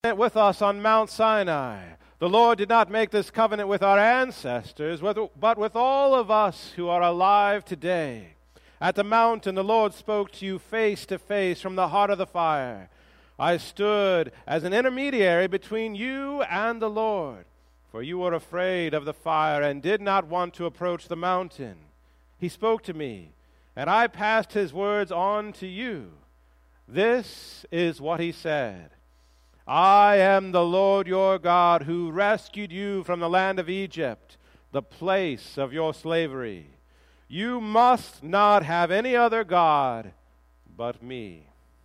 with us on Mount Sinai. The Lord did not make this covenant with our ancestors, but with all of us who are alive today. At the mountain, the Lord spoke to you face to face from the heart of the fire. I stood as an intermediary between you and the Lord, for you were afraid of the fire and did not want to approach the mountain. He spoke to me, and I passed his words on to you. This is what he said. I am the Lord your God who rescued you from the land of Egypt, the place of your slavery. You must not have any other God but me.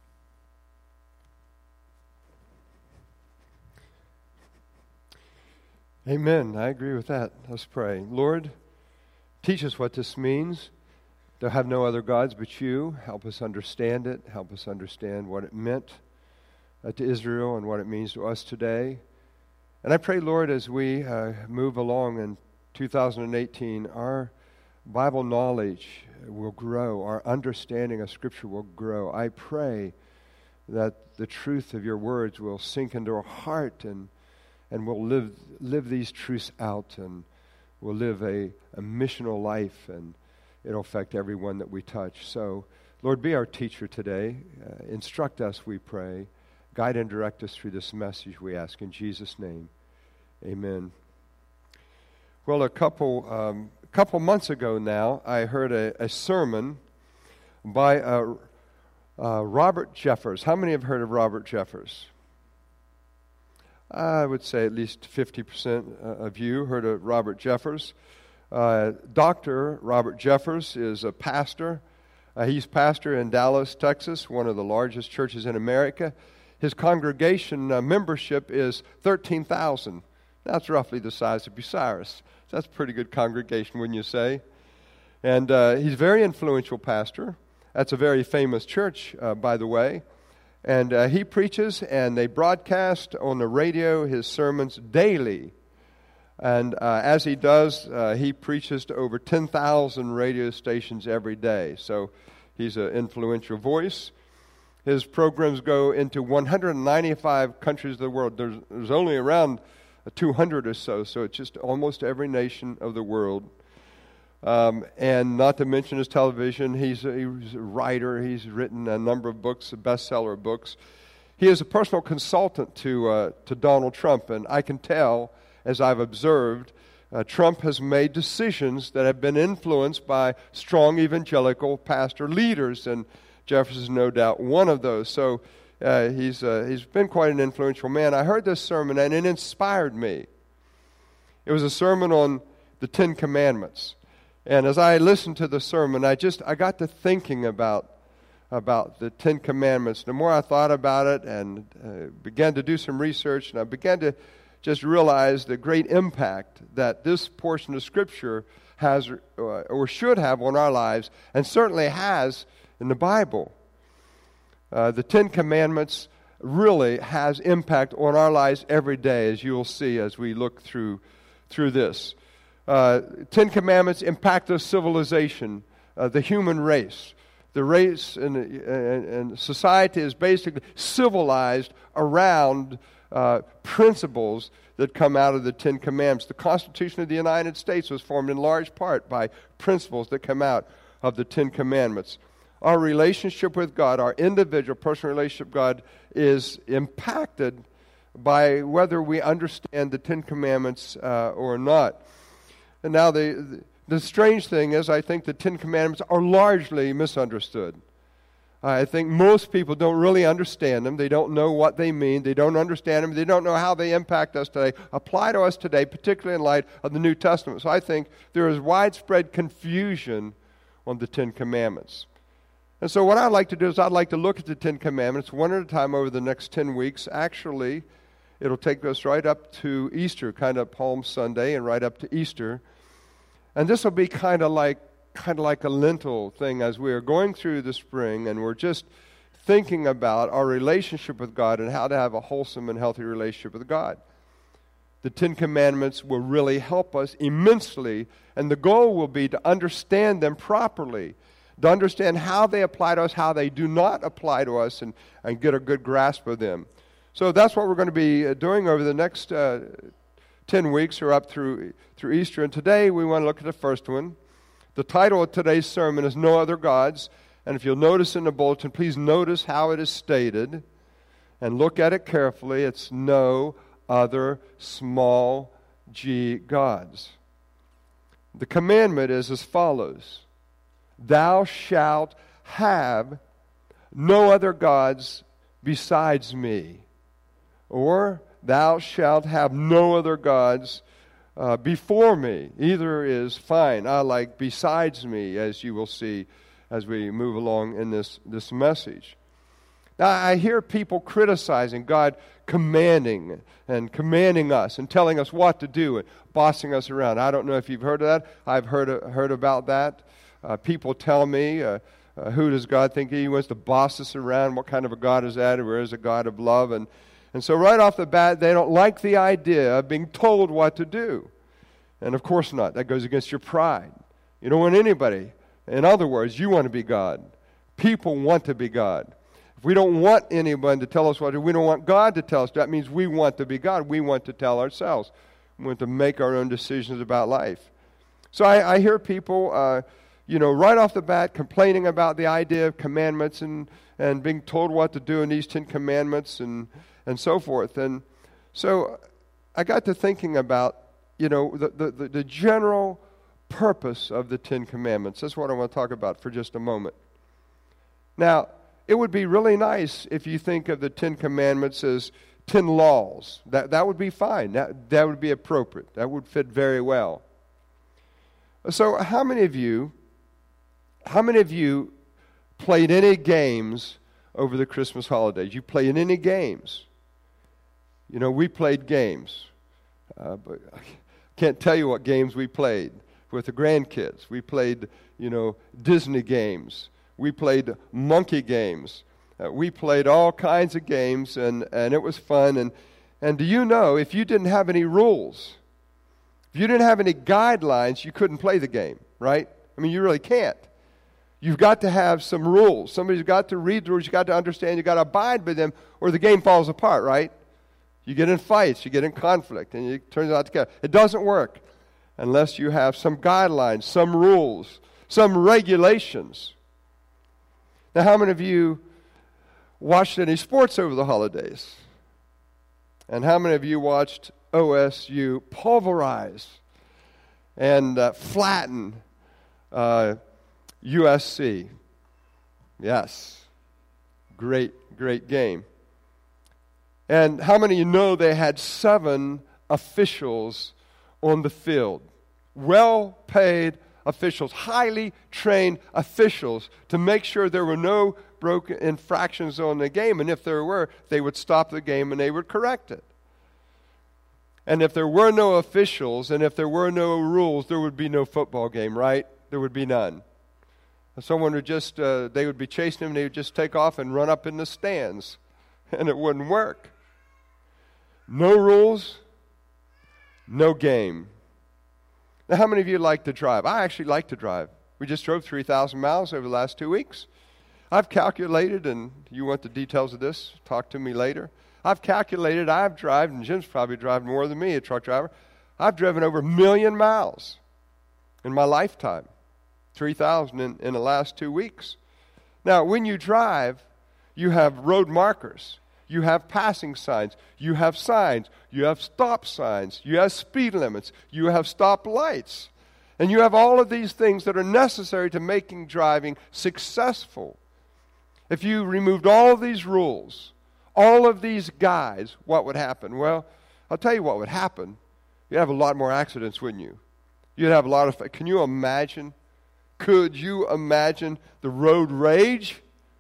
Amen. I agree with that. Let's pray. Lord, teach us what this means. To have no other gods but you. Help us understand it. Help us understand what it meant to Israel and what it means to us today. And I pray, Lord, as we move along in 2018, our Bible knowledge will grow. Our understanding of Scripture will grow. I pray that the truth of your words will sink into our heart and we'll live these truths out, and we'll live a missional life, and it'll affect everyone that we touch. So, Lord, be our teacher today. Instruct us, we pray. Guide and direct us through this message, we ask in Jesus' name. Amen. Well, a couple months ago now, I heard a sermon by Robert Jeffers. How many have heard of Robert Jeffers? I would say at least 50% of you heard of Robert Jeffers. Dr. Robert Jeffers is a pastor. He's pastor in Dallas, Texas, one of the largest churches in America. His congregation membership is 13,000. That's roughly the size of Bucyrus. So that's a pretty good congregation, wouldn't you say? And he's a very influential pastor. That's a very famous church, by the way. And he preaches, and they broadcast on the radio his sermons daily. And as he does, he preaches to over 10,000 radio stations every day. So he's an influential voice. His programs go into 195 countries of the world. There's only around 200 or so it's just almost every nation of the world. And not to mention his television, he's a writer. He's written a number of books, bestseller books. He is a personal consultant to Donald Trump, and I can tell, as I've observed, Trump has made decisions that have been influenced by strong evangelical pastor leaders, and Jeffers is no doubt one of those. So he's been quite an influential man. I heard this sermon, and it inspired me. It was a sermon on the Ten Commandments. And as I listened to the sermon, I got to thinking about the Ten Commandments. The more I thought about it and began to do some research, and I began to just realize the great impact that this portion of Scripture has or should have on our lives, and certainly has in the Bible. The Ten Commandments really has impact on our lives every day, as you'll see as we look through this. Ten Commandments impact the civilization, the human race. The race and society is basically civilized around principles that come out of the Ten Commandments. The Constitution of the United States was formed in large part by principles that come out of the Ten Commandments. Our relationship with God, our individual personal relationship with God, is impacted by whether we understand the Ten Commandments or not. And now the strange thing is, I think the Ten Commandments are largely misunderstood. I think most people don't really understand them. They don't know what they mean. They don't understand them. They don't know how they impact us today, apply to us today, particularly in light of the New Testament. So I think there is widespread confusion on the Ten Commandments. And so what I'd like to do is I'd like to look at the Ten Commandments one at a time over the next 10 weeks. Actually, it'll take us right up to Easter, kind of Palm Sunday, and right up to Easter. And this will be kind of like a Lenten thing as we are going through the spring, and we're just thinking about our relationship with God and how to have a wholesome and healthy relationship with God. The Ten Commandments will really help us immensely, and the goal will be to understand them properly, to understand how they apply to us, how they do not apply to us, and get a good grasp of them. So that's what we're going to be doing over the next 10 weeks or up through Easter. And today we want to look at the first one. The title of today's sermon is No Other Gods. And if you'll notice in the bulletin, please notice how it is stated and look at it carefully. It's no other small g gods. The commandment is as follows: Thou shalt have no other gods besides me. Or, thou shalt have no other gods before me. Either is fine. I like besides me, as you will see as we move along in this message. Now, I hear people criticizing God commanding us and telling us what to do and bossing us around. I don't know if you've heard of that. I've heard about that. People tell me, who does God think He wants to boss us around? What kind of a God is that? Or is a God of love? And so right off the bat, they don't like the idea of being told what to do. And of course not. That goes against your pride. You don't want anybody. In other words, you want to be God. People want to be God. If we don't want anyone to tell us what to do, we don't want God to tell us. That means we want to be God. We want to tell ourselves. We want to make our own decisions about life. So I hear people, right off the bat complaining about the idea of commandments and being told what to do in these 10 commandments and so forth. And so I got to thinking about, the general purpose of the 10 commandments. That's what I want to talk about for just a moment. Now, it would be really nice if you think of the 10 commandments as 10 laws. That would be fine. That would be appropriate. That would fit very well. So how many of you played any games over the Christmas holidays? You played any games? We played games. But I can't tell you what games we played with the grandkids. We played, Disney games. We played monkey games. We played all kinds of games, and it was fun. And do you know, if you didn't have any rules, if you didn't have any guidelines, you couldn't play the game, right? I mean, you really can't. You've got to have some rules. Somebody's got to read the rules. You've got to understand. You've got to abide by them, or the game falls apart, right? You get in fights. You get in conflict, and it turns out together. It doesn't work unless you have some guidelines, some rules, some regulations. Now, how many of you watched any sports over the holidays? And how many of you watched OSU pulverize and flatten USC? Yes. Great game. And how many of you know they had 7 officials on the field? Well-paid officials, highly trained officials, to make sure there were no broken infractions on the game. And if there were, they would stop the game and they would correct it. And if there were no officials and if there were no rules, there would be no football game, right? There would be none. Someone would just, they would be chasing him, and they would just take off and run up in the stands. And it wouldn't work. No rules, no game. Now, how many of you like to drive? I actually like to drive. We just drove 3,000 miles over the last 2 weeks. I've calculated, and you want the details of this, talk to me later. I've calculated, I've driven, and Jim's probably driven more than me, a truck driver. I've driven over 1 million miles in my lifetime. 3,000 in the last 2 weeks. Now, when you drive, you have road markers. You have passing signs. You have signs. You have stop signs. You have speed limits. You have stop lights. And you have all of these things that are necessary to making driving successful. If you removed all of these rules, all of these guides, what would happen? Well, I'll tell you what would happen. You'd have a lot more accidents, wouldn't you? You'd have a lot of... Can you imagine? Could you imagine the road rage?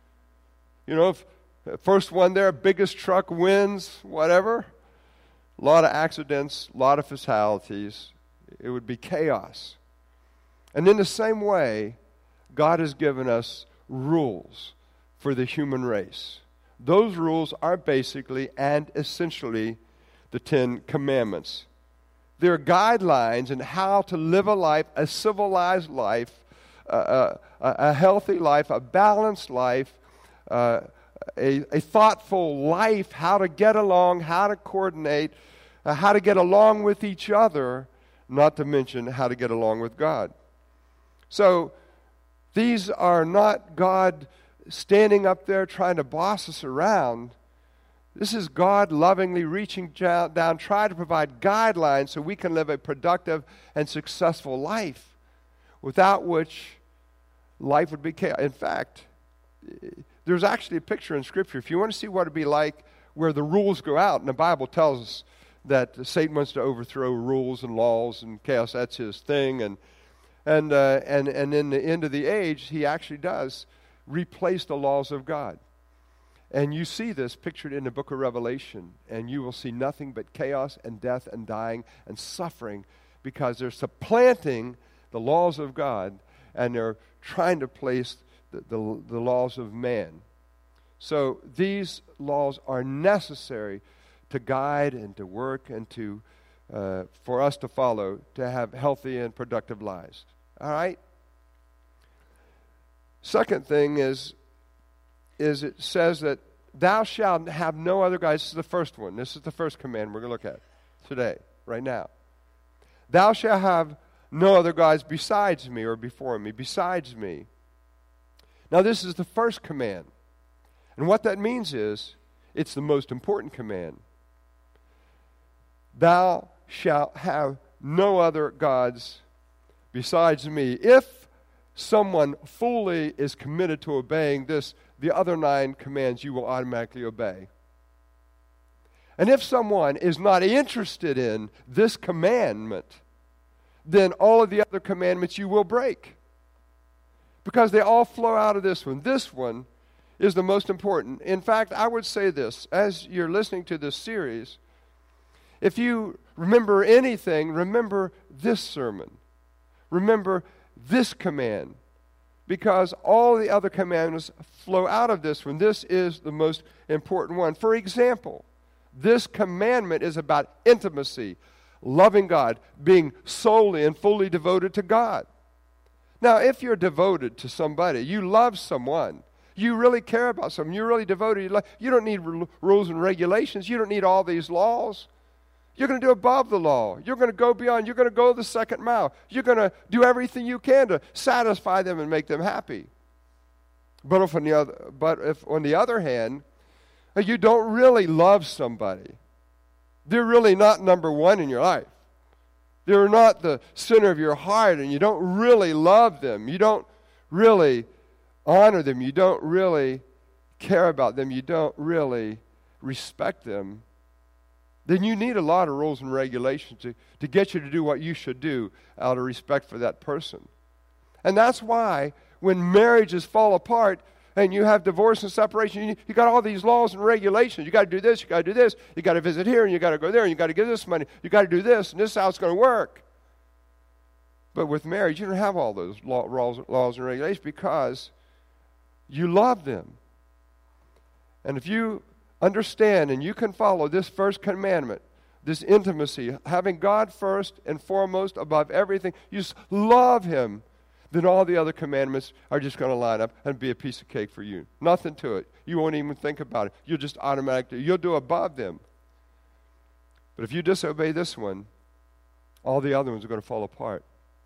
If first one there, biggest truck wins, whatever. A lot of accidents, a lot of fatalities. It would be chaos. And in the same way, God has given us rules for the human race. Those rules are basically and essentially the 10 Commandments. They're guidelines in how to live a life, a civilized life, a healthy life, a balanced life, a thoughtful life, how to get along, how to coordinate, how to get along with each other, not to mention how to get along with God. So these are not God standing up there trying to boss us around. This is God lovingly reaching down, trying to provide guidelines so we can live a productive and successful life, without which life would be chaos. In fact, there's actually a picture in Scripture. If you want to see what it would be like where the rules go out, and the Bible tells us that Satan wants to overthrow rules and laws and chaos. That's his thing. And in the end of the age, he actually does replace the laws of God. And you see this pictured in the book of Revelation, and you will see nothing but chaos and death and dying and suffering, because they're supplanting the laws of God, and they're trying to place the laws of man. So these laws are necessary to guide and to work and to for us to follow, to have healthy and productive lives. All right? Second thing is it says that thou shalt have no other gods. This is the first one. This is the first command we're going to look at today, right now. Thou shalt have no other gods besides me, or before me, besides me. Now this is the first command. And what that means is, it's the most important command. Thou shalt have no other gods besides me. If someone fully is committed to obeying this, the other 9 commands you will automatically obey. And if someone is not interested in this commandment, then all of the other commandments you will break, because they all flow out of this one. This one is the most important. In fact, I would say this, as you're listening to this series, if you remember anything, remember this sermon. Remember this command, because all the other commandments flow out of this one. This is the most important one. For example, this commandment is about intimacy, loving God, being solely and fully devoted to God. Now, if you're devoted to somebody, you love someone, you really care about someone, you're really devoted, you don't need rules and regulations, you don't need all these laws. You're going to do above the law. You're going to go beyond. You're going to go the second mile. You're going to do everything you can to satisfy them and make them happy. But if on the other hand, you don't really love somebody, they're really not number one in your life. They're not the center of your heart, and you don't really love them. You don't really honor them. You don't really care about them. You don't really respect them. Then you need a lot of rules and regulations to get you to do what you should do out of respect for that person. And that's why when marriages fall apart and you have divorce and separation, you got all these laws and regulations. You got to do this, you got to do this, you got to visit here, and you got to go there, and you got to give this money, you got to do this, and this is how it's going to work. But with marriage, you don't have all those laws and regulations, because you love them. And if you understand and you can follow this first commandment, this intimacy, having God first and foremost above everything, you just love Him, then all the other commandments are just going to line up and be a piece of cake for you. Nothing to it. You won't even think about it. You'll just automatically, you'll do above them. But if you disobey this one, all the other ones are going to fall apart.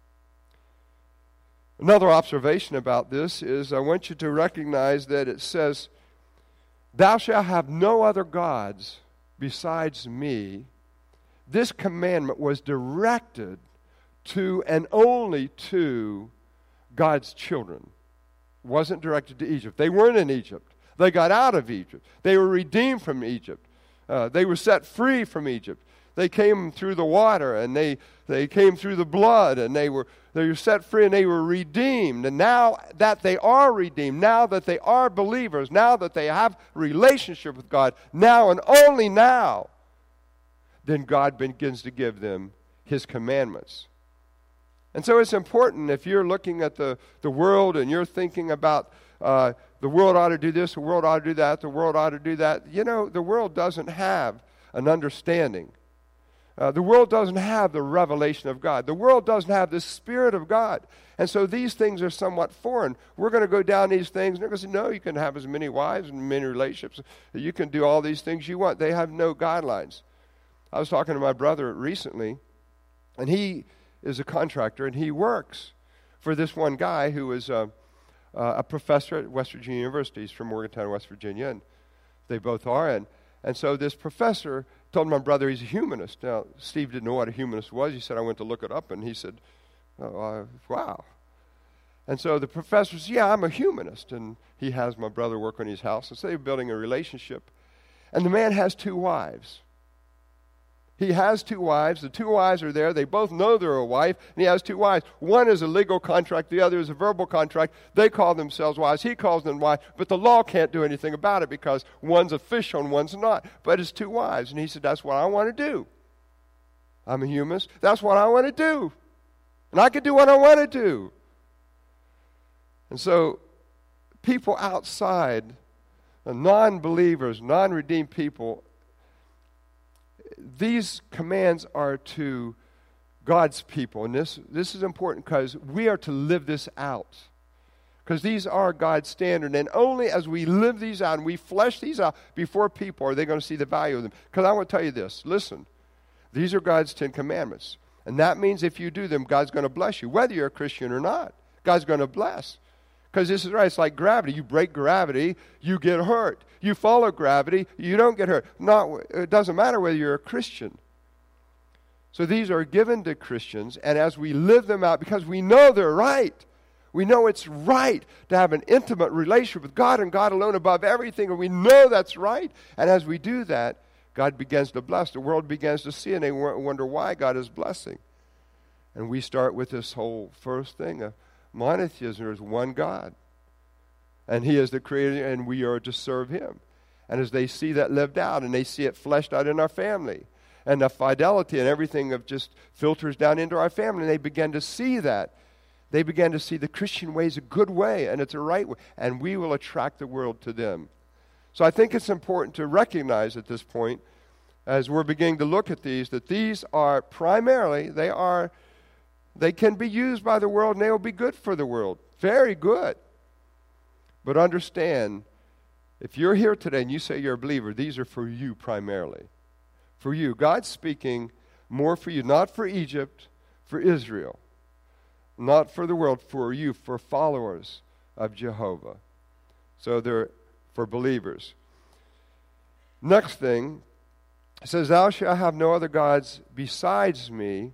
Another observation about this is I want you to recognize that it says, thou shalt have no other gods besides me. This commandment was directed to and only to God's children. It wasn't directed to Egypt. They weren't in Egypt. They got out of Egypt. They were redeemed from Egypt. They were set free from Egypt. They came through the water, and they came through the blood, and they were set free, and they were redeemed. And now that they are redeemed, now that they are believers, now that they have a relationship with God, now and only now, then God begins to give them His commandments. And so it's important, if you're looking at the world and you're thinking about the world ought to do this, the world ought to do that, the world ought to do that. You know, the world doesn't have an understanding The world doesn't have the revelation of God. The world doesn't have the Spirit of God. And so these things are somewhat foreign. We're going to go down these things, and they're going to say, no, you can have as many wives and many relationships. You can do all these things you want. They have no guidelines. I was talking to my brother recently, and he is a contractor, and he works for this one guy who is a professor at West Virginia University. He's from Morgantown, West Virginia, and they both are. And so this professor told my brother he's a humanist. Now, Steve didn't know what a humanist was. He said, I went to look it up, and he said, wow. And so the professor says, yeah, I'm a humanist. And he has my brother work on his house. And so they're building a relationship. And the man has 2 wives. He has 2 wives. The 2 wives are there. They both know they're a wife, and he has 2 wives. One is a legal contract. The other is a verbal contract. They call themselves wives. He calls them wives. But the law can't do anything about it because one's official and one's not. But it's 2 wives. And he said, that's what I want to do. I'm a humanist. That's what I want to do. And I can do what I want to do. And so people outside, non-believers, non-redeemed people, these commands are to God's people. And this is important because we are to live this out. Because these are God's standard. And only as we live these out and we flesh these out before people are they going to see the value of them. Because I want to tell you this. Listen, these are God's 10 commandments. And that means if you do them, God's going to bless you. Whether you're a Christian or not, God's going to bless. Because this is right. It's like gravity. You break gravity, you get hurt. You follow gravity, you don't get hurt. It doesn't matter whether you're a Christian. So these are given to Christians, and as we live them out, because we know they're right. We know it's right to have an intimate relationship with God and God alone above everything, and we know that's right. And as we do that, God begins to bless. The world begins to see, and they wonder why God is blessing. And we start with this whole first thing of monotheism. There's one God. And He is the Creator, and we are to serve Him. And as they see that lived out, and they see it fleshed out in our family, and the fidelity and everything of just filters down into our family, and they begin to see that. They begin to see the Christian way is a good way, and it's a right way, and we will attract the world to them. So I think it's important to recognize at this point, as we're beginning to look at these, that these are primarily, they can be used by the world, and they will be good for the world. Very good. But understand, if you're here today and you say you're a believer, these are for you primarily. For you. God's speaking more for you, not for Egypt, for Israel. Not for the world, for you, for followers of Jehovah. So they're for believers. Next thing, it says, thou shalt have no other gods besides me.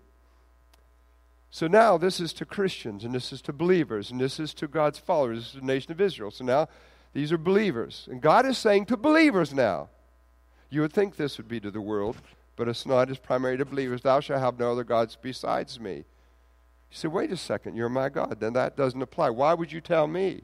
So now this is to Christians, and this is to believers, and this is to God's followers. This is the nation of Israel. So now these are believers. And God is saying to believers now. You would think this would be to the world, but it's not. It's primarily to believers. Thou shalt have no other gods besides me. You say, wait a second, you're my God. Then that doesn't apply. Why would you tell me?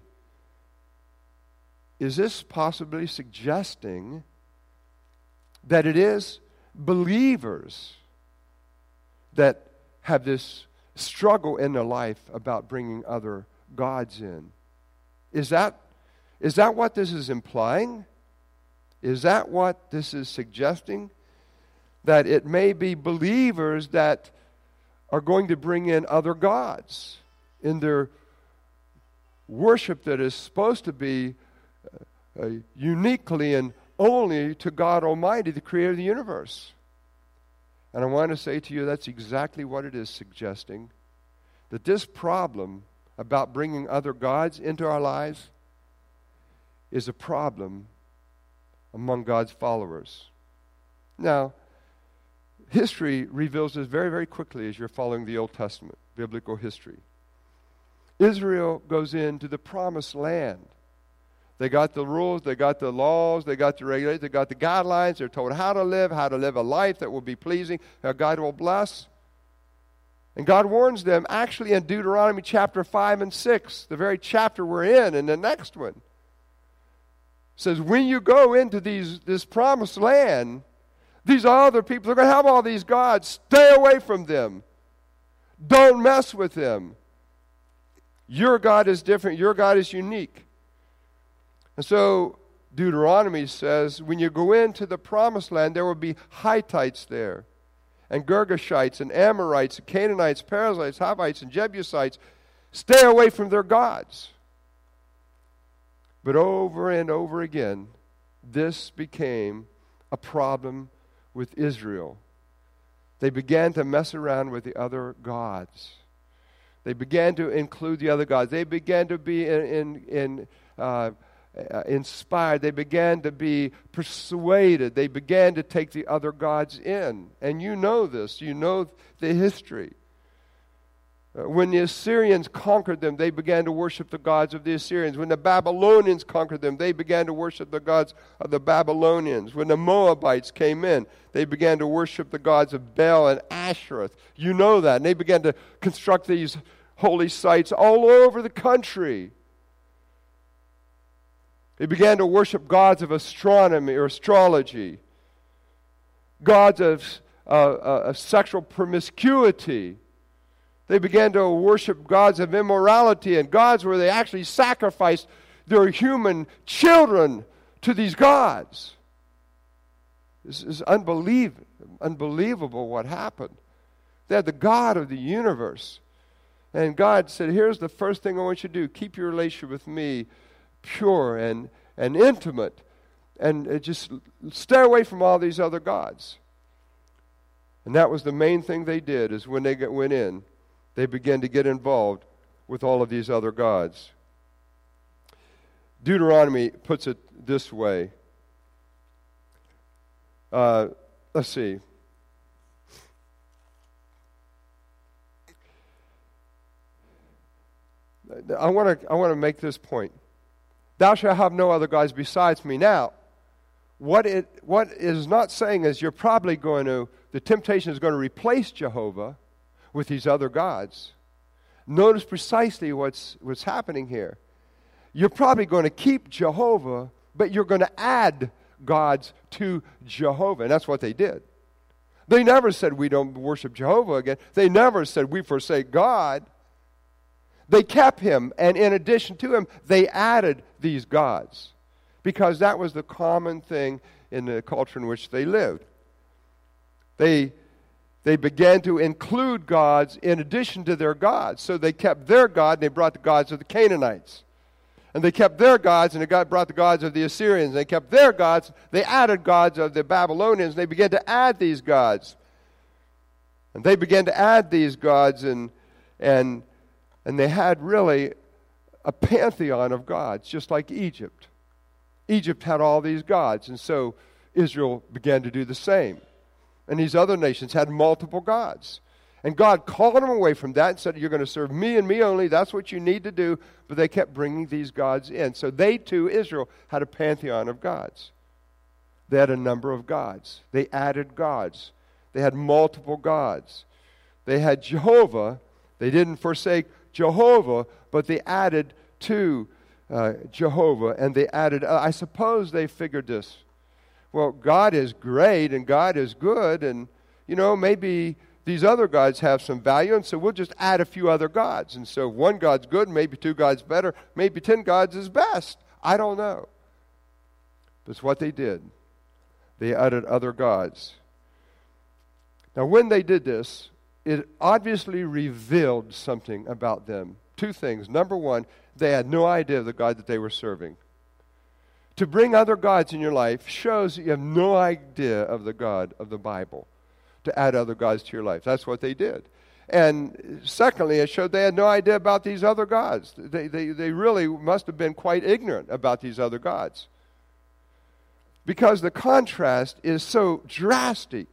Is this possibly suggesting that it is believers that have this struggle in their life about bringing other gods in? Is that what this is implying? Is that what this is suggesting? That it may be believers that are going to bring in other gods in their worship that is supposed to be uniquely and only to God Almighty, the Creator of the universe. And I want to say to you, that's exactly what it is suggesting. That this problem about bringing other gods into our lives is a problem among God's followers. Now, history reveals this very, very quickly as you're following the Old Testament, biblical history. Israel goes into the promised land. They got the rules, they got the laws, they got the regulations, they got the guidelines. They're told how to live a life that will be pleasing, how God will bless. And God warns them actually in Deuteronomy chapter 5 and 6, the very chapter we're in, and the next one. Says, when you go into this promised land, these other people, they're going to have all these gods. Stay away from them. Don't mess with them. Your God is different. Your God is unique. And so Deuteronomy says, when you go into the promised land, there will be Hittites there, and Girgashites and Amorites and Canaanites, Perizzites, Hivites, and Jebusites. Stay away from their gods. But over and over again, this became a problem with Israel. They began to mess around with the other gods. They began to include the other gods. They began to be inspired. They began to be persuaded. They began to take the other gods in. And you know this. You know the history. When the Assyrians conquered them, they began to worship the gods of the Assyrians. When the Babylonians conquered them, they began to worship the gods of the Babylonians. When the Moabites came in, they began to worship the gods of Baal and Ashereth. You know that. And they began to construct these holy sites all over the country. They began to worship gods of astronomy or astrology, gods of sexual promiscuity. They began to worship gods of immorality and gods where they actually sacrificed their human children to these gods. This is unbelievable what happened. They had the God of the universe. And God said, here's the first thing I want you to do. Keep your relationship with me pure and intimate. And just stay away from all these other gods. And that was the main thing they did, is when they went in, they began to get involved with all of these other gods. Deuteronomy puts it this way. Let's see. I want to make this point. Thou shalt have no other gods besides me. Now, what it is not saying is you're probably the temptation is going to replace Jehovah with these other gods. Notice precisely what's happening here. You're probably going to keep Jehovah, but you're going to add gods to Jehovah. And that's what they did. They never said we don't worship Jehovah again. They never said we forsake God. They kept him, and in addition to him, they added these gods, because that was the common thing in the culture in which they lived. They began to include gods in addition to their gods. So they kept their God, and they brought the gods of the Canaanites. And they kept their gods, and they brought the gods of the Assyrians. They kept their gods, they added gods of the Babylonians, and they began to add these gods. And they began to add these gods, and they had really a pantheon of gods, just like Egypt. Egypt had all these gods, and so Israel began to do the same. And these other nations had multiple gods. And God called them away from that and said, you're going to serve me and me only. That's what you need to do. But they kept bringing these gods in. So they too, Israel, had a pantheon of gods. They had a number of gods. They added gods. They had multiple gods. They had Jehovah. They didn't forsake Jehovah, but they added to Jehovah. And they added, I suppose they figured this. Well, God is great and God is good, and, maybe these other gods have some value, and so we'll just add a few other gods. And so one God's good, maybe two gods better, maybe 10 gods is best. I don't know. That's what they did. They added other gods. Now, when they did this, it obviously revealed something about them. Two things. Number one, they had no idea of the God that they were serving. To bring other gods in your life shows that you have no idea of the God of the Bible. To add other gods to your life. That's what they did. And secondly, it showed they had no idea about these other gods. They really must have been quite ignorant about these other gods. Because the contrast is so drastic.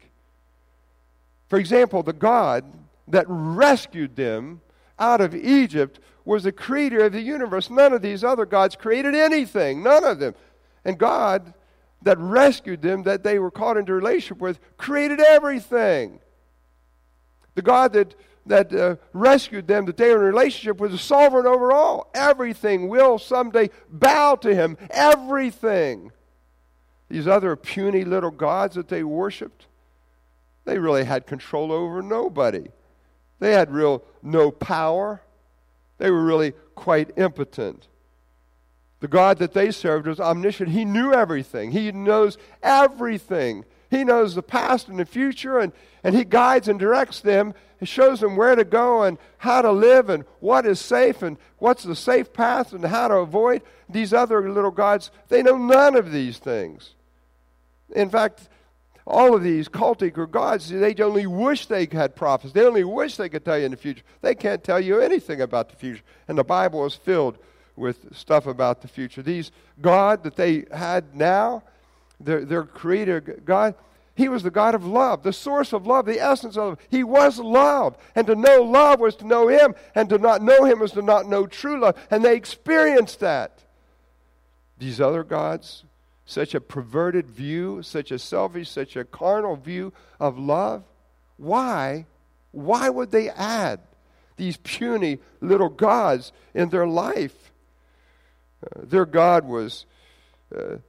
For example, the God that rescued them out of Egypt was the creator of the universe. None of these other gods created anything. None of them. And God that rescued them, that they were caught into relationship with, created everything. The God that rescued them, that they were in a relationship with, is sovereign over all. Everything will someday bow to him. Everything. These other puny little gods that they worshipped, they really had control over nobody. They had no power. They were really quite impotent. The God that they served was omniscient. He knew everything. He knows everything. He knows the past and the future, and He guides and directs them. He shows them where to go and how to live and what is safe and what's the safe path and how to avoid. These other little gods, they know none of these things. In fact, all of these cultic or gods, they only wish they had prophets. They only wish they could tell you in the future. They can't tell you anything about the future. And the Bible is filled with stuff about the future. These God that they had now, their creator God, He was the God of love, the source of love, the essence of love. He was love. And to know love was to know Him. And to not know Him was to not know true love. And they experienced that. These other gods, such a perverted view, such a selfish, such a carnal view of love. Why? Why would they add these puny little gods in their life? Their God was the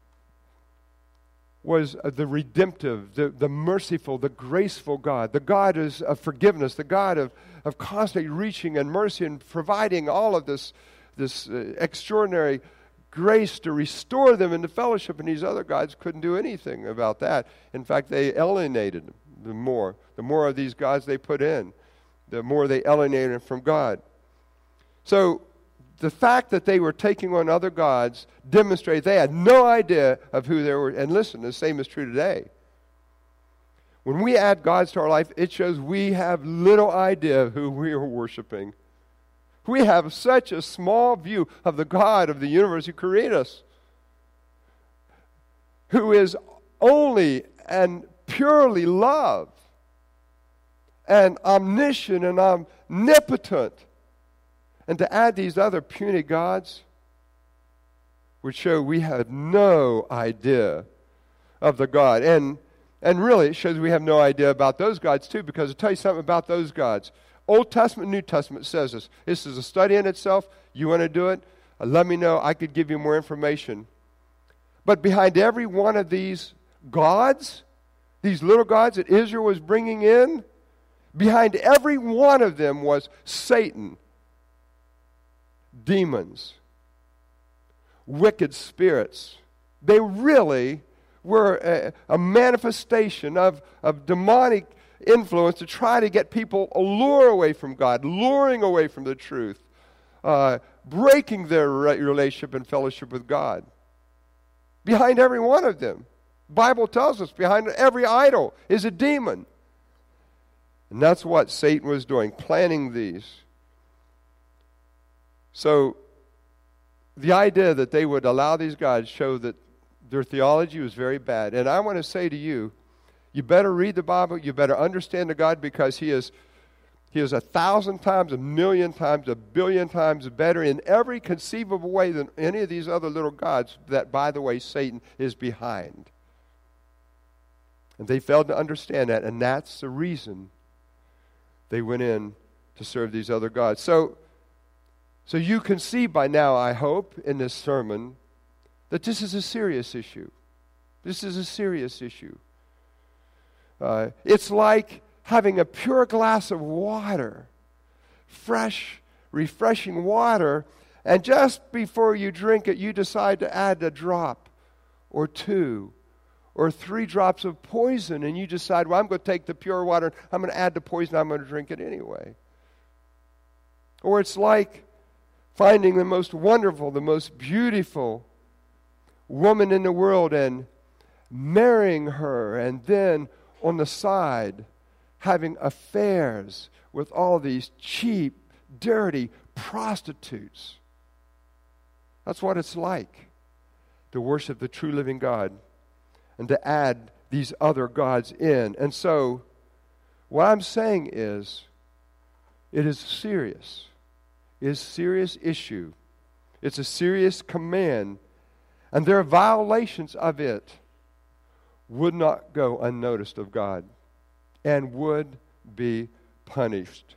redemptive, the merciful, the graceful God. The God is of forgiveness, the God of constantly reaching and mercy and providing all of this extraordinary grace to restore them into fellowship. And these other gods couldn't do anything about that. In fact, they alienated them. The more of these gods they put in, the more they alienated from God. So the fact that they were taking on other gods demonstrated they had no idea of who they were. And listen, the same is true today. When we add gods to our life, it shows we have little idea of who we are worshiping. We have such a small view of the God of the universe who created us, who is only and purely love and omniscient and omnipotent. And to add these other puny gods would show we had no idea of the God. And really, it shows we have no idea about those gods too, because I'll tell you something about those gods. Old Testament, New Testament says this. This is a study in itself. You want to do it? Let me know. I could give you more information. But behind every one of these gods, these little gods that Israel was bringing in, behind every one of them was Satan. Demons, wicked spirits. They really were a manifestation of demonic influence to try to get people lure away from God, luring away from the truth, breaking their relationship and fellowship with God. Behind every one of them, the Bible tells us, behind every idol is a demon. And that's what Satan was doing, planning these. So the idea that they would allow these gods showed that their theology was very bad. And I want to say to you, you better read the Bible, you better understand the God, because He is 1,000 times, 1,000,000 times, 1,000,000,000 times better in every conceivable way than any of these other little gods that, by the way, Satan is behind. And they failed to understand that, and that's the reason they went in to serve these other gods. So you can see by now, I hope, in this sermon, that this is a serious issue. This is a serious issue. It's like having a pure glass of water, fresh, refreshing water, and just before you drink it, you decide to add a drop or 2 or 3 drops of poison, and you decide, well, I'm going to take the pure water, I'm going to add the poison, I'm going to drink it anyway. Or it's like finding the most wonderful, the most beautiful woman in the world and marrying her, and then on the side having affairs with all these cheap, dirty prostitutes. That's what it's like to worship the true living God and to add these other gods in. And so what I'm saying is, it is serious. It is a serious issue. It's a serious command. And their violations of it would not go unnoticed of God and would be punished.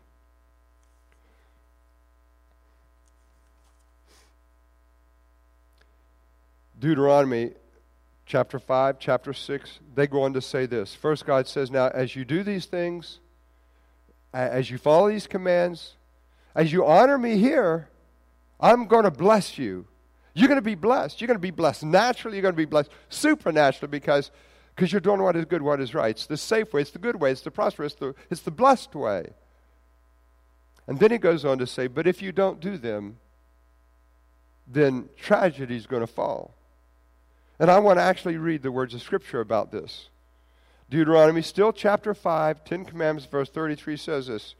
Deuteronomy chapter 5, chapter 6, they go on to say this. First, God says, now, as you do these things, as you follow these commands, as you honor me here, I'm going to bless you. You're going to be blessed. You're going to be blessed naturally. You're going to be blessed supernaturally, because Because you're doing what is good, what is right. It's the safe way, it's the good way, it's the prosperous, it's the blessed way. And then he goes on to say, but if you don't do them, then tragedy is going to fall. And I want to actually read the words of Scripture about this. Deuteronomy, still chapter 5, 10 Commandments, verse 33 says this.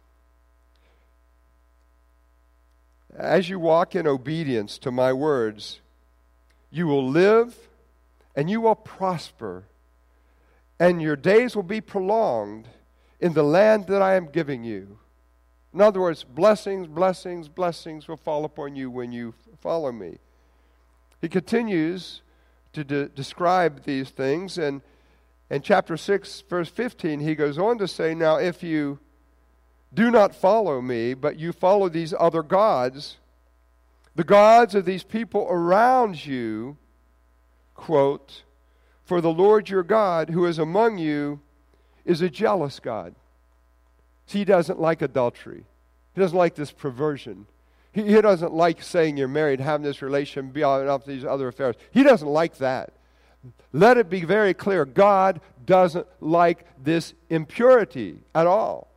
As you walk in obedience to my words, you will live and you will prosper, and your days will be prolonged in the land that I am giving you. In other words, blessings, blessings, blessings will fall upon you when you follow me. He continues to describe these things, and in chapter 6, verse 15, he goes on to say, now if you do not follow me, but you follow these other gods, the gods of these people around you, quote, for the Lord your God who is among you is a jealous God. See, he doesn't like adultery. He doesn't like this perversion. He doesn't like saying you're married, having this relation, beyond up these other affairs. He doesn't like that. Let it be very clear, God doesn't like this impurity at all.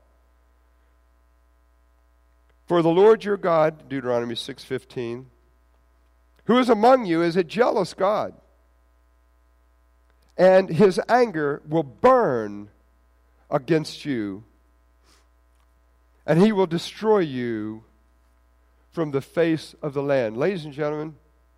For the Lord your God, Deuteronomy 6:15, who is among you is a jealous God, and his anger will burn against you, and he will destroy you from the face of the land. Ladies and gentlemen,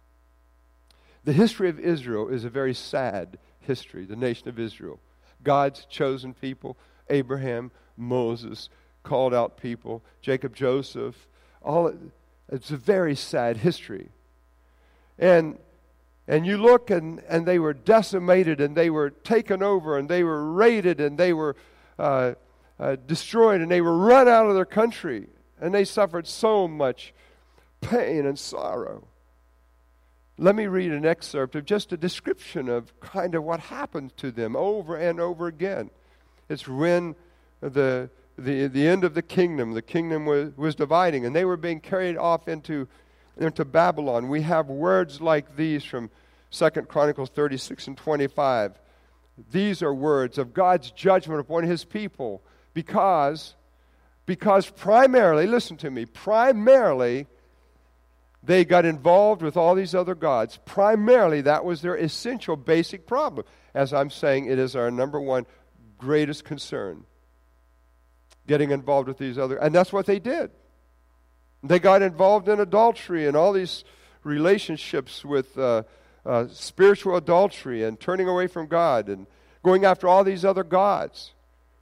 the history of Israel is a very sad history, the nation of Israel. God's chosen people, Abraham, Moses, called out people, Jacob, Joseph, it's a very sad history. And you look and they were decimated and they were taken over and they were raided and they were destroyed and they were run out of their country and they suffered so much pain and sorrow. Let me read an excerpt of just a description of kind of what happened to them over and over again. It's when the end of the kingdom was dividing, and they were being carried off into Babylon. We have words like these from 2 Chronicles 36 and 25. These are words of God's judgment upon his people because primarily, listen to me, primarily they got involved with all these other gods. Primarily, that was their essential, basic problem. As I'm saying, it is our number one greatest concern. Getting involved with these other, and that's what they did. They got involved in adultery and all these relationships with spiritual adultery and turning away from God and going after all these other gods.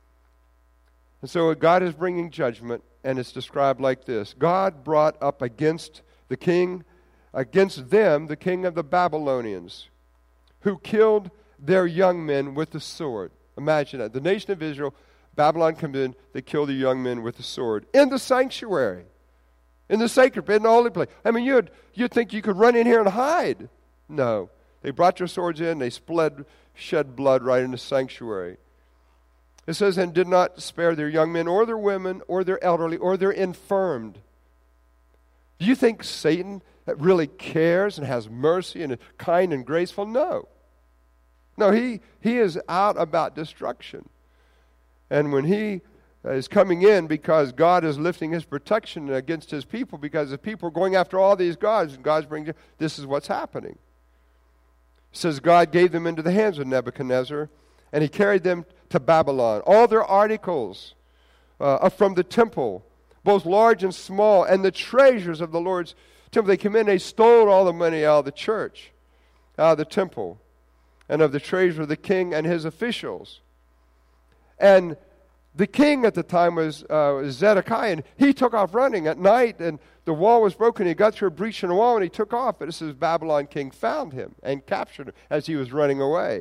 And so God is bringing judgment, and it's described like this. God brought up against the king of the Babylonians, who killed their young men with the sword. Imagine that. The nation of Israel, Babylon comes in, they kill the young men with the sword in the sanctuary, in the sacred, in the holy place. I mean, you'd think you could run in here and hide. No. They brought their swords in, they shed blood right in the sanctuary. It says, and did not spare their young men or their women or their elderly or their infirmed. Do you think Satan really cares and has mercy and is kind and graceful? No. No, he is out about destruction. And when he is coming in because God is lifting his protection against his people because the people are going after all these gods, and God's bringing, this is what's happening. It says God gave them into the hands of Nebuchadnezzar, and he carried them to Babylon. All their articles from the temple, both large and small, and the treasures of the Lord's temple. They came in, they stole all the money out of the church, out of the temple, and of the treasure of the king and his officials. And the king at the time was Zedekiah, and he took off running at night, and the wall was broken. He got through a breach in the wall, and he took off. But it says Babylon king found him and captured him as he was running away.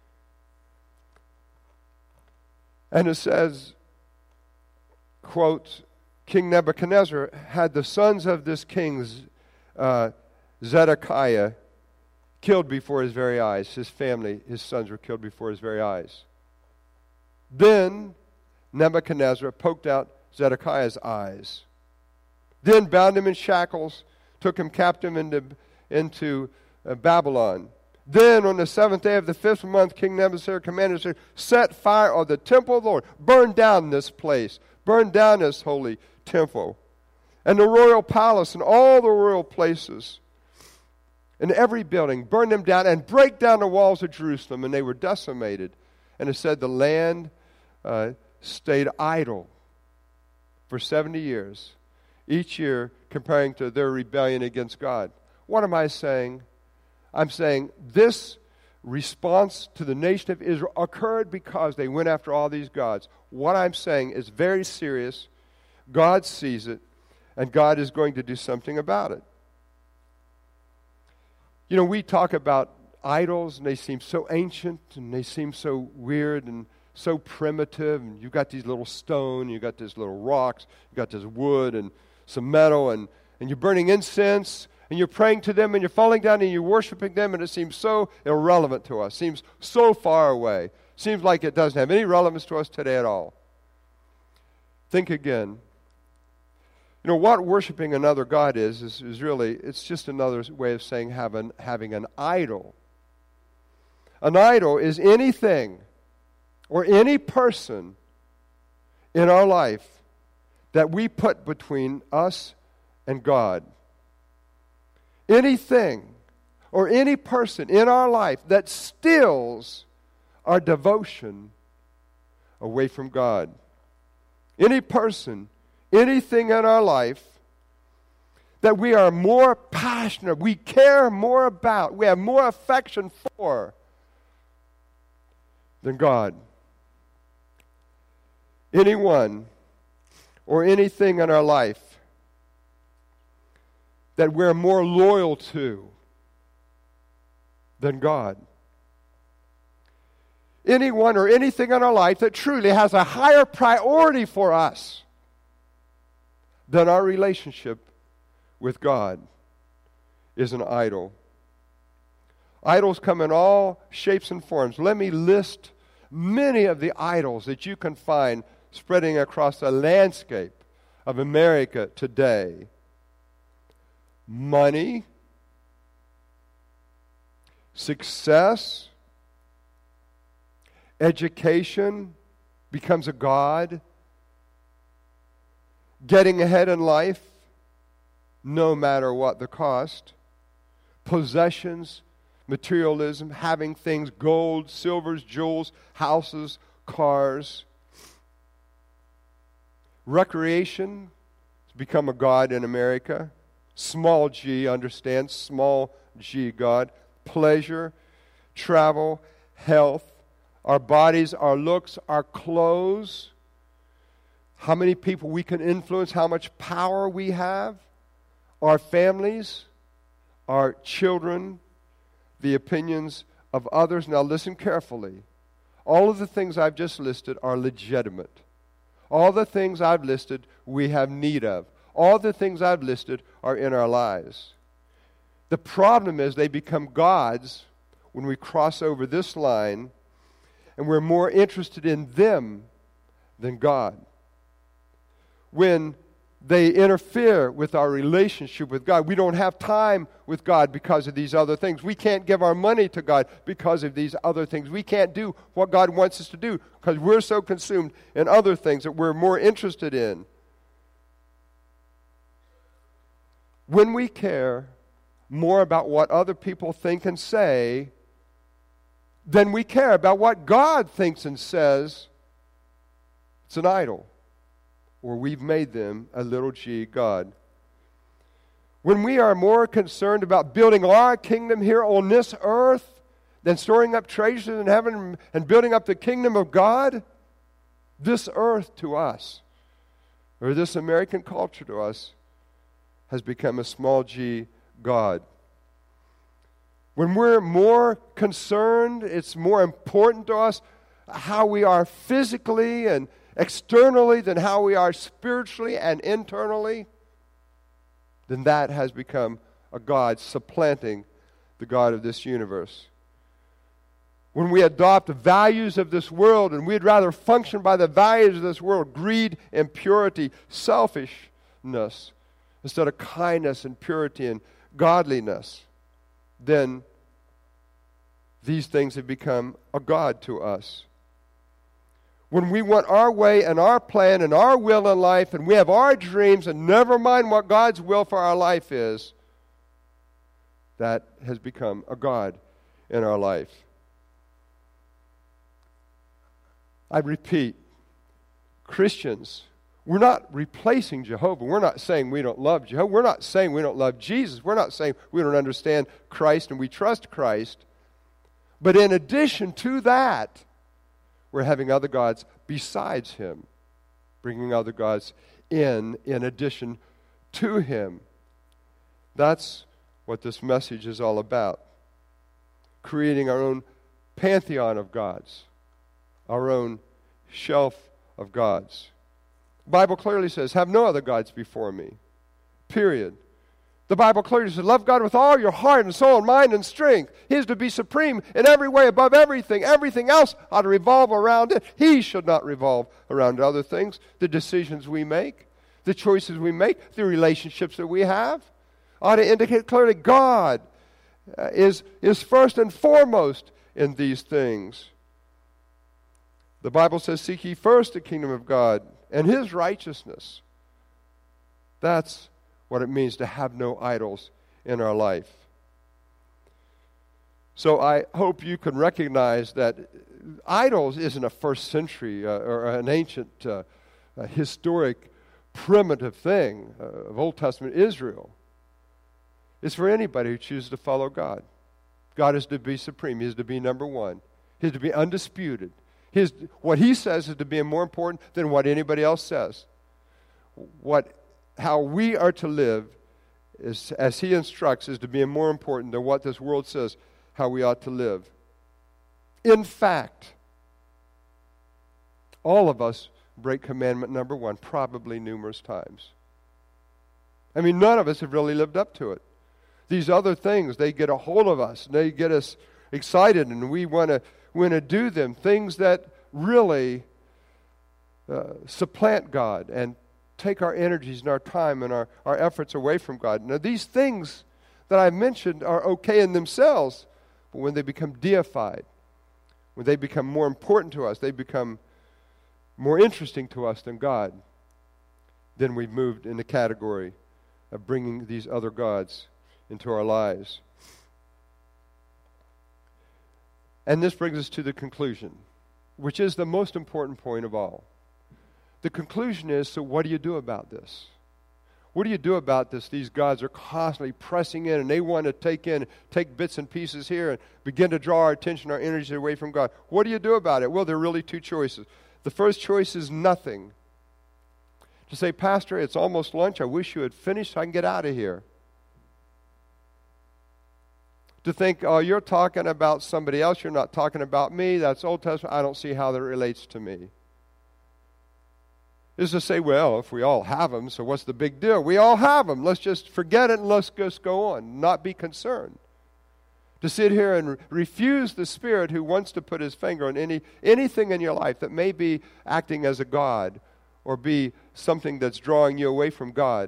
And it says, quote, King Nebuchadnezzar had the sons of this king, Zedekiah, killed before his very eyes. His family, his sons were killed before his very eyes. Then Nebuchadnezzar poked out Zedekiah's eyes. Then bound him in shackles, took him captive into Babylon, Then on the 7th day of the 5th month, King Nebuchadnezzar commanded, said, set fire on the temple of the Lord. Burn down this place. Burn down this holy temple. And the royal palace and all the royal places. And every building. Burn them down and break down the walls of Jerusalem. And they were decimated. And it said the land stayed idle for 70 years. Each year comparing to their rebellion against God. What am I saying? I'm saying this response to the nation of Israel occurred because they went after all these gods. What I'm saying is very serious. God sees it, and God is going to do something about it. You know, we talk about idols, and they seem so ancient, and they seem so weird, and so primitive. And you've got these little stone, you've got these little rocks, you've got this wood and some metal, and you're burning incense, and you're praying to them, and you're falling down, and you're worshiping them, and it seems so irrelevant to us. Seems so far away. Seems like it doesn't have any relevance to us today at all. Think again. You know, what worshiping another god is really, it's just another way of saying having an idol. An idol is anything or any person in our life that we put between us and God. Anything or any person in our life that steals our devotion away from God. Any person, anything in our life that we are more passionate, we care more about, we have more affection for than God. Anyone or anything in our life that we're more loyal to than God. Anyone or anything in our life that truly has a higher priority for us than our relationship with God is an idol. Idols come in all shapes and forms. Let me list many of the idols that you can find spreading across the landscape of America today. Money, success, education becomes a god. Getting ahead in life, no matter what the cost. Possessions, materialism, having things, gold, silvers, jewels, houses, cars. Recreation has become a god in America. Small g, understand, small g, God. Pleasure, travel, health, our bodies, our looks, our clothes, how many people we can influence, how much power we have, our families, our children, the opinions of others. Now listen carefully. All of the things I've just listed are legitimate. All the things I've listed we have need of. All the things I've listed are in our lives. The problem is they become gods when we cross over this line and we're more interested in them than God. When they interfere with our relationship with God, we don't have time with God because of these other things. We can't give our money to God because of these other things. We can't do what God wants us to do because we're so consumed in other things that we're more interested in. When we care more about what other people think and say than we care about what God thinks and says, it's an idol. Or we've made them a little g God. When we are more concerned about building our kingdom here on this earth than storing up treasures in heaven and building up the kingdom of God, this earth to us, or this American culture to us, has become a small g God. When we're more concerned, it's more important to us how we are physically and externally than how we are spiritually and internally, then that has become a God supplanting the God of this universe. When we adopt the values of this world and we'd rather function by the values of this world, greed, impurity, selfishness, instead of kindness and purity and godliness, then these things have become a god to us. When we want our way and our plan and our will in life, and we have our dreams, and never mind what God's will for our life is, that has become a god in our life. I repeat, Christians, we're not replacing Jehovah. We're not saying we don't love Jehovah. We're not saying we don't love Jesus. We're not saying we don't understand Christ and we trust Christ. But in addition to that, we're having other gods besides Him, bringing other gods in addition to Him. That's what this message is all about. Creating our own pantheon of gods, our own shelf of gods. The Bible clearly says, have no other gods before me. Period. The Bible clearly says, love God with all your heart and soul and mind and strength. He is to be supreme in every way, above everything. Everything else ought to revolve around it. He should not revolve around other things. The decisions we make, the choices we make, the relationships that we have ought to indicate clearly God is first and foremost in these things. The Bible says, seek ye first the kingdom of God and His righteousness. That's what it means to have no idols in our life. So I hope you can recognize that idols isn't a first century or an ancient, historic, primitive thing of Old Testament Israel. It's for anybody who chooses to follow God. God is to be supreme. He is to be number one. He is to be undisputed. What He says is to be more important than what anybody else says. How we are to live, is, as He instructs, is to be more important than what this world says how we ought to live. In fact, all of us break commandment number one probably numerous times. I mean, none of us have really lived up to it. These other things, they get a hold of us, and they get us excited, and we want to do them, things that really supplant God and take our energies and our time and our efforts away from God. Now, these things that I've mentioned are okay in themselves, but when they become deified, when they become more important to us, they become more interesting to us than God, then we've moved in the category of bringing these other gods into our lives. And this brings us to the conclusion, which is the most important point of all. The conclusion is, so what do you do about this? What do you do about this? These gods are constantly pressing in, and they want to take bits and pieces here and begin to draw our attention, our energy away from God. What do you do about it? Well, there are really two choices. The first choice is nothing. To say, Pastor, it's almost lunch. I wish you had finished so I can get out of here. To think, oh, you're talking about somebody else. You're not talking about me. That's Old Testament. I don't see how that relates to me. Is to say, well, if we all have them, so what's the big deal? We all have them. Let's just forget it and let's just go on, not be concerned. To sit here and refuse the Spirit who wants to put His finger on anything in your life that may be acting as a god or be something that's drawing you away from God.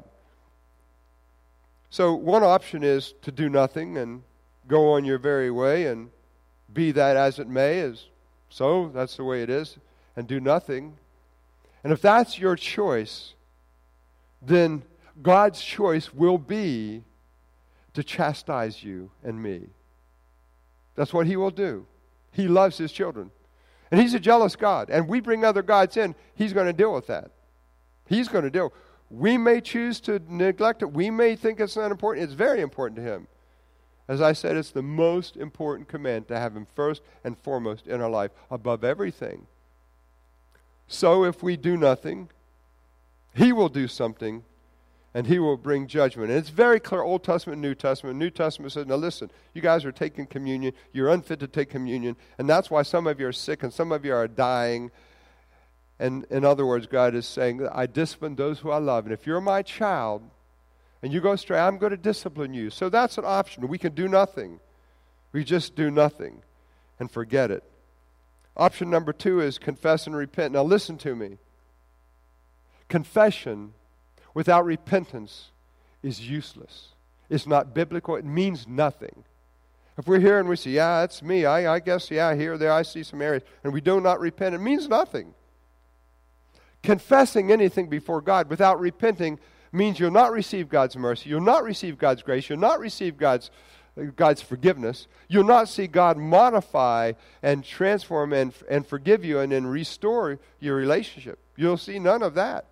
So one option is to do nothing and go on your very way, and be that as it may, that's the way it is, and do nothing. And if that's your choice, then God's choice will be to chastise you and me. That's what He will do. He loves His children. And He's a jealous God. And we bring other gods in, He's going to deal with that. He's going to deal. We may choose to neglect it. We may think it's not important. It's very important to Him. As I said, it's the most important command to have Him first and foremost in our life, above everything. So if we do nothing, He will do something, and He will bring judgment. And it's very clear, Old Testament, New Testament. New Testament says, now listen, you guys are taking communion. You're unfit to take communion, and that's why some of you are sick and some of you are dying. And in other words, God is saying, I discipline those who I love. And if you're my child, and you go astray, I'm going to discipline you. So that's an option. We can do nothing. We just do nothing and forget it. Option number 2 is confess and repent. Now listen to me. Confession without repentance is useless. It's not biblical. It means nothing. If we're here and we say, yeah, it's me, I guess, yeah, here, there, I see some areas, and we do not repent, it means nothing. Confessing anything before God without repenting means you'll not receive God's mercy, you'll not receive God's grace, you'll not receive God's forgiveness. You'll not see God modify and transform and forgive you and then restore your relationship. You'll see none of that.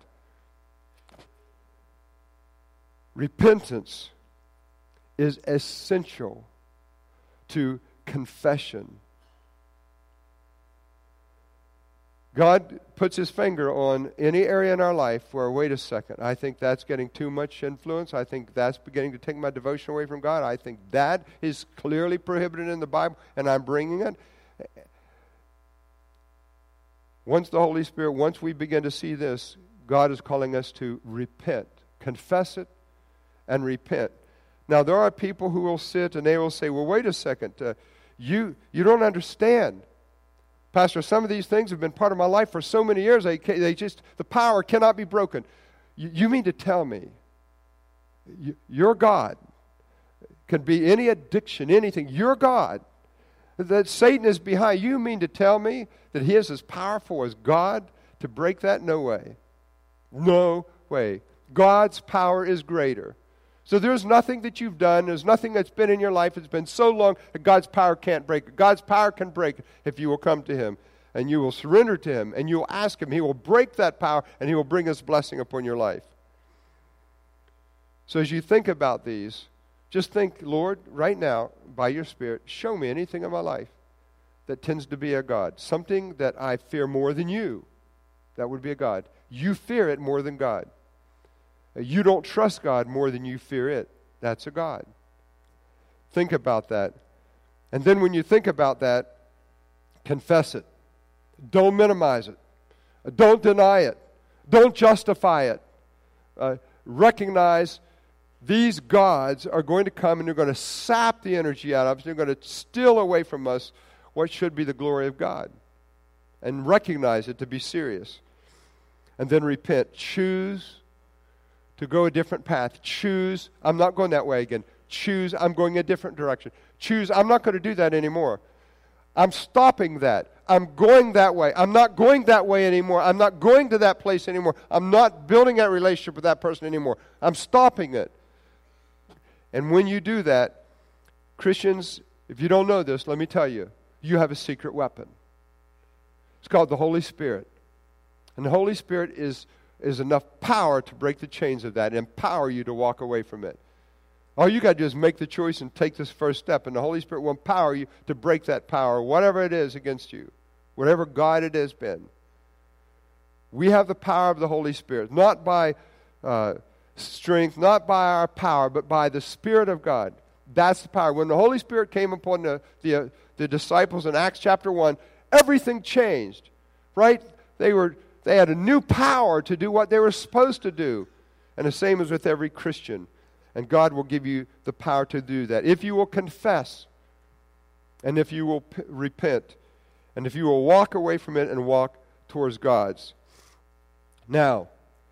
Repentance is essential to confession. God puts his finger on any area in our life where, wait a second, I think that's getting too much influence. I think that's beginning to take my devotion away from God. I think that is clearly prohibited in the Bible, and I'm bringing it. Once the Holy Spirit, once we begin to see this, God is calling us to repent. Confess it and repent. Now, there are people who will sit and they will say, well, wait a second, you don't understand. Pastor, some of these things have been part of my life for so many years, the power cannot be broken. You mean to tell me your God can be any addiction, anything, your God, that Satan is behind? You mean to tell me that he is as powerful as God to break that? No way. No way. God's power is greater. So there's nothing that you've done, there's nothing that's been in your life that's been so long that God's power can't break it. God's power can break it if you will come to him and you will surrender to him and you will ask him. He will break that power and he will bring his blessing upon your life. So as you think about these, just think, Lord, right now, by your Spirit, show me anything in my life that tends to be a God. Something that I fear more than you. That would be a God. You fear it more than God. You don't trust God more than you fear it. That's a God. Think about that. And then when you think about that, confess it. Don't minimize it. Don't deny it. Don't justify it. Recognize these gods are going to come and they're going to sap the energy out of us. They're going to steal away from us what should be the glory of God. And recognize it to be serious. And then repent. Choose to go a different path. Choose, I'm not going that way again. Choose, I'm going a different direction. Choose, I'm not going to do that anymore. I'm stopping that. I'm going that way. I'm not going that way anymore. I'm not going to that place anymore. I'm not building that relationship with that person anymore. I'm stopping it. And when you do that, Christians, if you don't know this, let me tell you, you have a secret weapon. It's called the Holy Spirit. And the Holy Spirit is enough power to break the chains of that, empower you to walk away from it. All you got to do is make the choice and take this first step, and the Holy Spirit will empower you to break that power, whatever it is against you, whatever God it has been. We have the power of the Holy Spirit, not by strength, not by our power, but by the Spirit of God. That's the power. When the Holy Spirit came upon the disciples in Acts chapter 1, everything changed, right? They had a new power to do what they were supposed to do. And the same is with every Christian. And God will give you the power to do that. If you will confess, and if you will repent, and if you will walk away from it and walk towards God's. Now,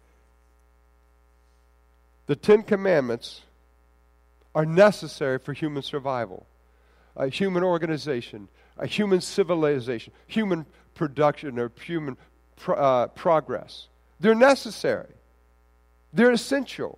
the Ten Commandments are necessary for human survival, a human organization, a human civilization, human production, or human progress. They're necessary. They're essential.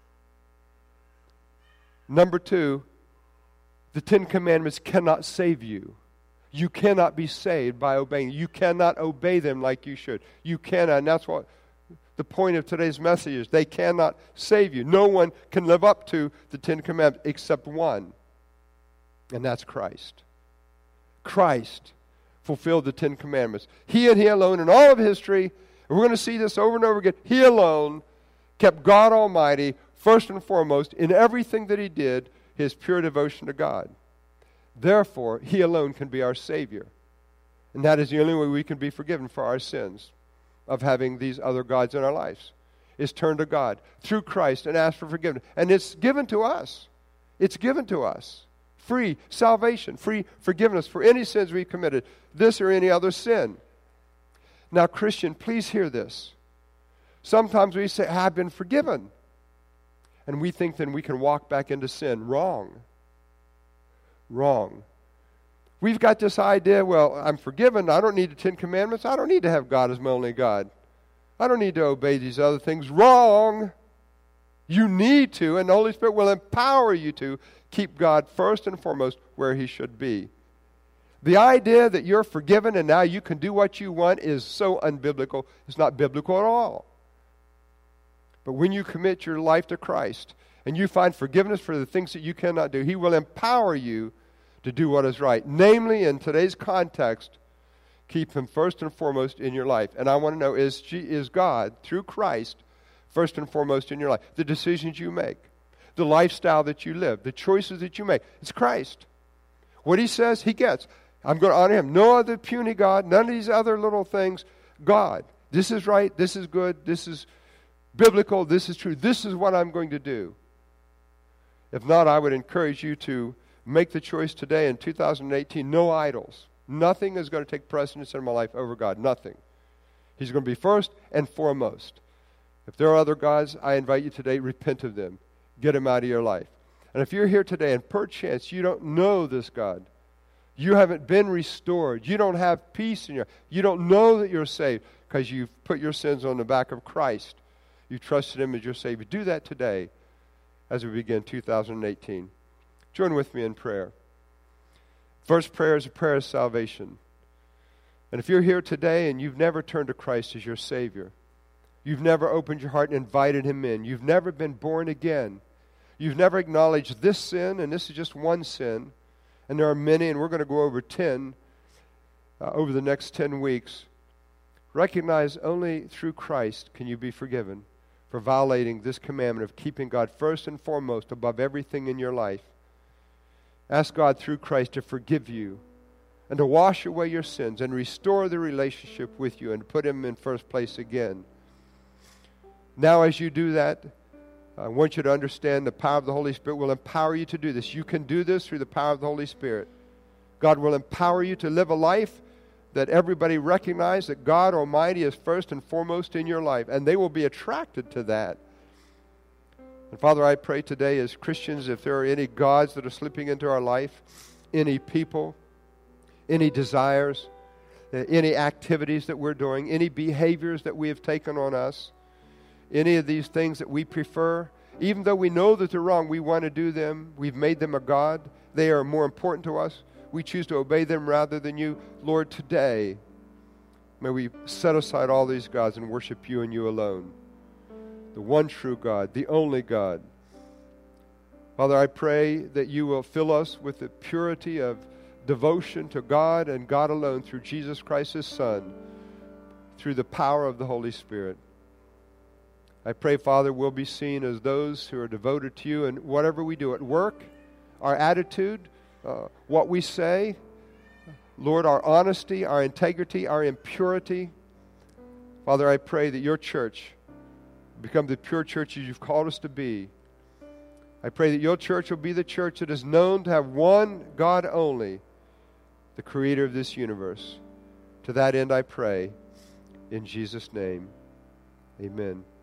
Number 2, the Ten Commandments cannot save you. You cannot be saved by obeying. You cannot obey them like you should. You cannot, and that's what the point of today's message is. They cannot save you. No one can live up to the Ten Commandments except one, and that's Christ. Christ fulfilled the Ten Commandments. He and He alone in all of history, and we're going to see this over and over again, He alone kept God Almighty first and foremost in everything that He did, His pure devotion to God. Therefore, He alone can be our Savior. And that is the only way we can be forgiven for our sins of having these other gods in our lives, is turn to God through Christ and ask for forgiveness. And it's given to us. It's given to us. Free salvation, free forgiveness for any sins we've committed, this or any other sin. Now, Christian, please hear this. Sometimes we say, I've been forgiven. And we think then we can walk back into sin. Wrong. Wrong. We've got this idea, well, I'm forgiven. I don't need the 10 Commandments. I don't need to have God as my only God. I don't need to obey these other things. Wrong. You need to, and the Holy Spirit will empower you to keep God first and foremost where He should be. The idea that you're forgiven and now you can do what you want is so unbiblical. It's not biblical at all. But when you commit your life to Christ and you find forgiveness for the things that you cannot do, He will empower you to do what is right. Namely, in today's context, keep Him first and foremost in your life. And I want to know, is God, through Christ, first and foremost in your life? The decisions you make, the lifestyle that you live, the choices that you make. It's Christ. What He says, He gets. I'm going to honor Him. No other puny God, none of these other little things. God, this is right, this is good, this is biblical, this is true. This is what I'm going to do. If not, I would encourage you to make the choice today in 2018, no idols. Nothing is going to take precedence in my life over God. Nothing. He's going to be first and foremost. If there are other gods, I invite you today, repent of them. Get them out of your life. And if you're here today and perchance you don't know this God, you haven't been restored, you don't have peace in your, you don't know that you're saved because you've put your sins on the back of Christ. You trusted Him as your Savior. Do that today as we begin 2018. Join with me in prayer. First prayer is a prayer of salvation. And if you're here today and you've never turned to Christ as your Savior, you've never opened your heart and invited Him in, you've never been born again, you've never acknowledged this sin, and this is just one sin, and there are many, and we're going to go over 10 over the next 10 weeks. Recognize only through Christ can you be forgiven for violating this commandment of keeping God first and foremost above everything in your life. Ask God through Christ to forgive you and to wash away your sins and restore the relationship with you and to put Him in first place again. Now as you do that, I want you to understand the power of the Holy Spirit will empower you to do this. You can do this through the power of the Holy Spirit. God will empower you to live a life that everybody recognizes that God Almighty is first and foremost in your life, and they will be attracted to that. And Father, I pray today as Christians, if there are any gods that are slipping into our life, any people, any desires, any activities that we're doing, any behaviors that we have taken on us, any of these things that we prefer, even though we know that they're wrong, we want to do them. We've made them a God. They are more important to us. We choose to obey them rather than you. Lord, today, may we set aside all these gods and worship you and you alone, the one true God, the only God. Father, I pray that you will fill us with the purity of devotion to God and God alone through Jesus Christ, His Son, through the power of the Holy Spirit. I pray, Father, we'll be seen as those who are devoted to you, and whatever we do at work, our attitude, what we say, Lord, our honesty, our integrity, our impurity. Father, I pray that your church become the pure church you've called us to be. I pray that your church will be the church that is known to have one God only, the creator of this universe. To that end I pray, in Jesus' name, amen.